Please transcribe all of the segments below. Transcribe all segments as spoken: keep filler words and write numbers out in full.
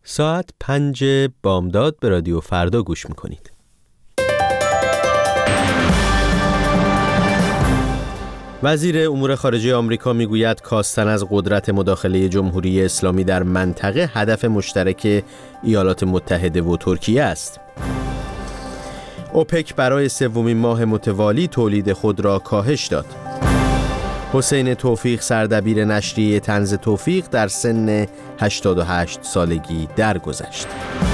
ساعت پنج بامداد به رادیو فردا گوش میکنید. وزیر امور خارجه آمریکا میگوید کاستن از قدرت مداخله جمهوری اسلامی در منطقه هدف مشترک ایالات متحده و ترکیه است. اوپک برای سومین ماه متوالی تولید خود را کاهش داد. حسین توفیق سردبیر نشریه طنز توفیق در سن هشتاد و هشت سالگی درگذشت.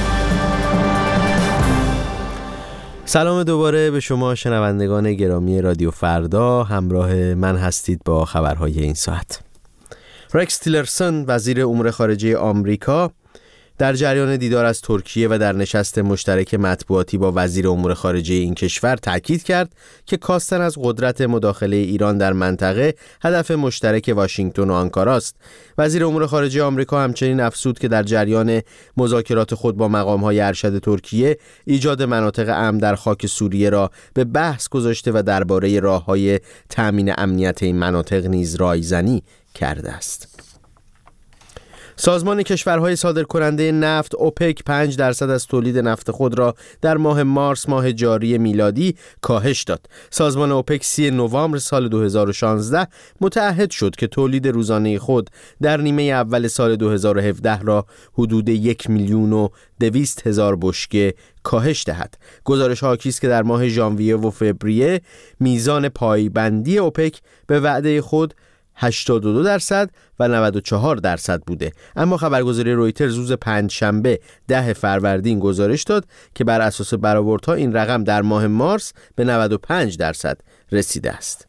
سلام دوباره به شما شنوندگان گرامی رادیو فردا، همراه من هستید با خبرهای این ساعت. رکس تیلرسون وزیر امور خارجه آمریکا در جریان دیدار از ترکیه و در نشست مشترک مطبوعاتی با وزیر امور خارجه این کشور تاکید کرد که کاستن از قدرت مداخله ایران در منطقه هدف مشترک واشنگتن و آنکارا است. وزیر امور خارجه آمریکا همچنین افزود که در جریان مذاکرات خود با مقام‌های ارشد ترکیه ایجاد مناطق امن در خاک سوریه را به بحث گذاشته و درباره راه‌های تأمین امنیت این مناطق نیز رایزنی کرده است. سازمان کشورهای صادرکننده نفت اوپک پنج درصد از تولید نفت خود را در ماه مارس ماه جاری میلادی کاهش داد. سازمان اوپک سی نوامبر سال دو هزار و شانزده متعهد شد که تولید روزانه خود در نیمه اول سال دو هزار و هفده را حدود یک میلیون و دویست هزار بشکه کاهش دهد. گزارش حاکی است که در ماه ژانویه و فوریه میزان پایبندی اوپک به وعده خود هشتاد و دو درصد و نود و چهار درصد بوده، اما خبرگزاری رویترز روز پنجشنبه ده فروردین گزارش داد که بر اساس برآوردها این رقم در ماه مارس به نود و پنج درصد رسیده است.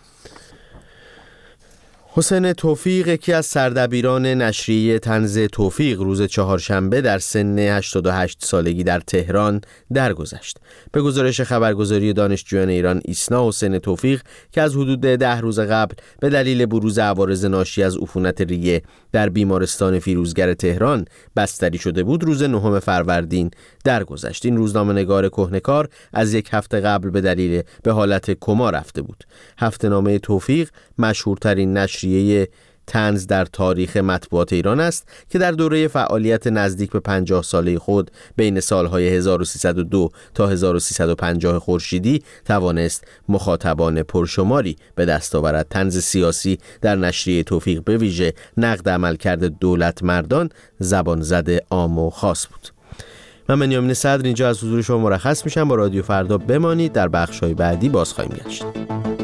حسین توفیق یکی از سردبیران نشریه طنز توفیق روز چهارشنبه در سن هشتاد و هشت سالگی در تهران درگذشت. به گزارش خبرگزاری دانشجویان ایران ایسنا، حسین توفیق که از حدود ده روز قبل به دلیل بروز عوارض ناشی از عفونت ریه در بیمارستان فیروزگر تهران بستری شده بود، روز نهم فروردین درگذشت. این روزنامه‌نگار کهنه‌کار از یک هفته قبل به دلیل به حالت کما رفته بود. هفته‌نامه توفیق مشهورترین نشریه طنز در تاریخ مطبوعات ایران است که در دوره فعالیت نزدیک به پنجاه ساله خود بین سالهای هزار و سیصد و دو تا هزار و سیصد و پنجاه خورشیدی توانست مخاطبان پرشماری به دست آورد. طنز سیاسی در نشریه توفیق به ویژه نقد عملکرد دولت مردان زبان زده عام و خاص بود. من بنیامین صدر اینجا از حضور شما مرخص میشم. با رادیو فردا بمانید، در بخش‌های بعدی باز خواهیم گشت.